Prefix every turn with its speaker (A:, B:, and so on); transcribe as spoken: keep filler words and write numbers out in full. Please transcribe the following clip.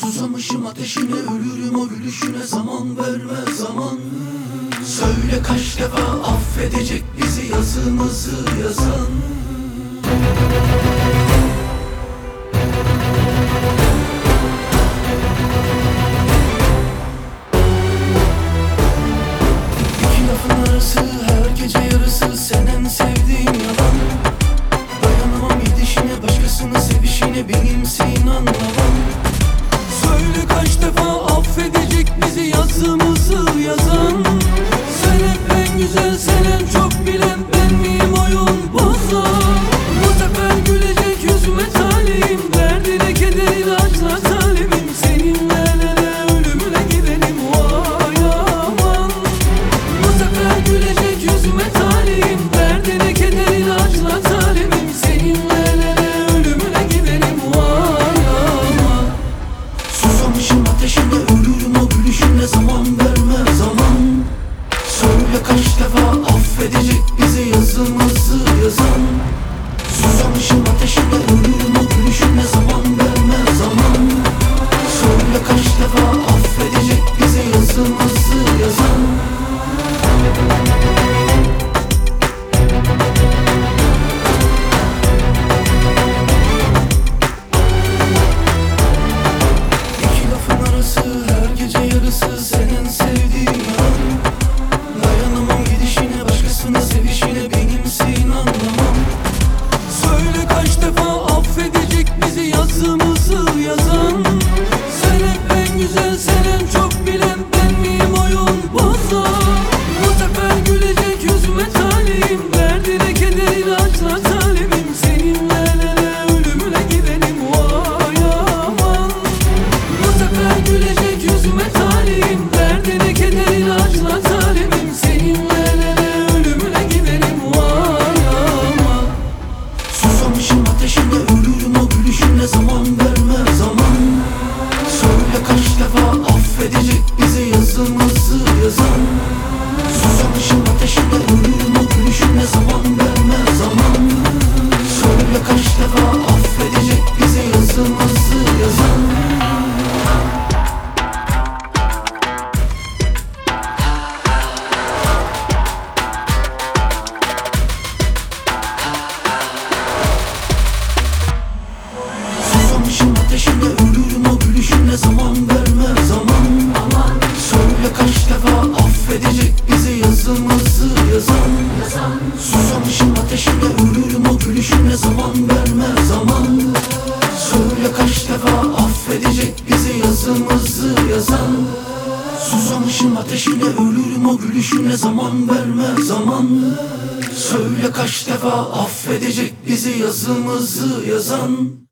A: Susamışım ateşine, ölürüm o gülüşüne. Zaman verme zaman. Söyle kaç defa affedecek bizi yazımızı yazan. İki lafın arası, her gece yarısı, sen en sevdiğim yalan. Dayanamam gidişine, başkasını sevişine, benimsin anlamam. Söyle kaç defa affedecek bizi yazımızı yazan. Sen hep en güzel, sen en çok bilen, ben miyim oyun bozan? Bu sefer gülecek yüzüme talihim, derdine keder ilaçla talibim. Seninle el ele ölümüne gidelim, vay aman. Bu sefer gülecek yüzüme talihim, derdine keder ilaçla talibim. Seninle el ele ölümüne gidelim, vay aman. Susamışım ateşine, ölürüm o gülüşüne. Zaman verme zaman. Söyle kaç defa affedecek bizi yazımızı yazan. Susamışım ateşine, ölürüm o gülüşüne. Zaman verme zaman. Söyle kaç defa affedecek bizi yazımızı yazan. İki lafın arası, her gece yarısı, senin sevdiğin yalan. Dayanamam gidişine, başkasına sevişine, benimsin anlamam. Söyle kaç defa affedecek bizi yazımızı yazan. Sen hep en güzel, sen en çok bilen, ben miyim oyun bozan? Bu sefer gülecek yüzüme talihim, derdine keder ilaçla talibim. Seninle el ele ölümüne gidelim, vay aman. Bu sefer gülecek yüzüme talihim, derdine keder ilaçla talibim. Seninle el ele ölümüne gidelim, vay aman. Susamışım ateşine, ölürüm o gülüşüne. Zaman verme zaman. Söyle kaç defa affedecek bizi yazımızı yazan. Susamışım ateşine, ölürüm o gülüşüne. Zaman verme zaman. Söyle kaç defa affedecek bizi yazımızı yazan. Susamışım ateşine, ölürüm o gülüşüne. Zaman verme zaman. Söyle kaç defa affedecek bizi yazımızı yazan. Susamışım ateşine, ölürüm o gülüşüne. Zaman verme zaman. Söyle kaç defa affedecek bizi yazımızı yazan. Susamışım ateşine, ölürüm o gülüşüne. Zaman verme zaman. Söyle kaç defa affedecek bizi yazımızı yazan.